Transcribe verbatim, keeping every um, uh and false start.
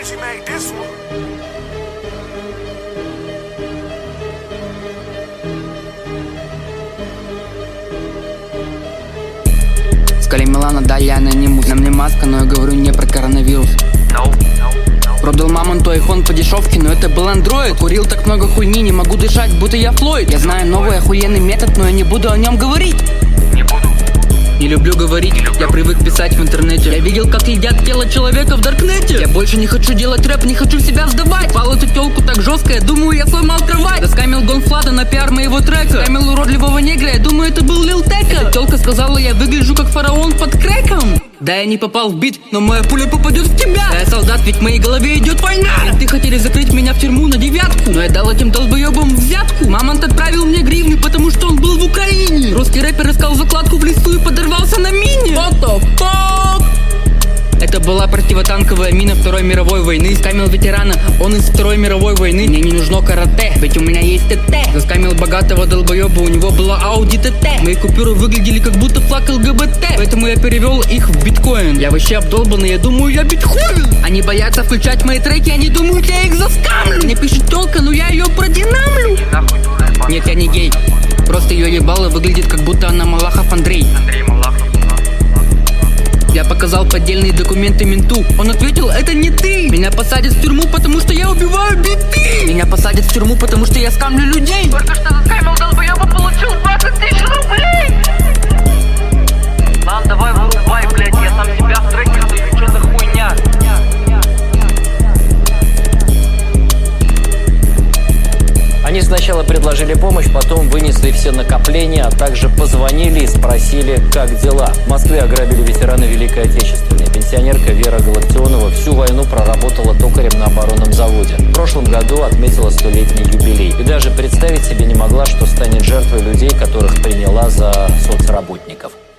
She made this one. Скали Милана, да, я анонимус. На мне маска, но я говорю не про коронавирус. No, no, no. Продал мамонту айфон по дешевке, но это был андроид. Курил так много хуйни, не могу дышать, будто я Флойд. Я знаю новый охуенный метод, но я не буду о нем говорить. Не буду. Не люблю говорить, Не люблю. я привык писать в интернете. Я видел, как едят тело человека в Даркнете. Я больше не хочу делать рэп, не хочу себя сдавать. Пал эту телку так жестко, я думаю, я сломал кровать. Заскамил Гонфлата на пиар моего трека. Скамил уродливого негра, я думаю, это был Лил Тека. Эта телка сказала, я выгляжу как фараон под крэком. Да, я не попал в бит, но моя пуля попадет в тебя. Да, я солдат, ведь в моей голове идет война. Ты хотели закрыть меня в тюрьму на девятку, но я дал этим долбоебам взятку. Мамонт отправил мне гривны, потому что он был в Украине. Русский рэпер искал закладку в лесу и подорвался на мине. What the fuck? Это была противотанковая мина Второй мировой войны. Скамил ветерана, он из Второй мировой войны. Мне не нужно карате, ведь у меня есть ТТ. Заскамил богатого долбоеба, у него была Ауди ТТ. Мои купюры выглядели как будто флаг ЛГБТ, поэтому я перевел их в биткоин. Я вообще обдолбанный, я думаю, я битховен. Они боятся включать мои треки, они думают, я их заскамлю. Мне пишет телка, но я ее продинамлю. И нахуй дура. Нет, я не гей, просто ее ебало выглядит, как будто она Малахов Андрей. Андрей Малахов. Я показал поддельные документы менту. Он ответил, это не ты. Меня посадят в тюрьму, потому что я убиваю биты. Меня посадят в тюрьму, потому что я скамлю людей. Только что заскамил долбоеба, получил двадцать тысяч рублей. Нам давай вырубай, блядь, я сам себя в треке слышу, что за хуйня? Они сначала предложили помощь, потом вынесли все накопления, а также позвонили и спросили, как дела. В Москве ограбили ветераны Великой Отечественной. Пенсионерка Вера Галактионова всю войну проработала токарем на оборонном заводе. В прошлом году отметила столетний юбилей. И даже представить себе не могла, что станет жертвой людей, которых приняла за соцработников.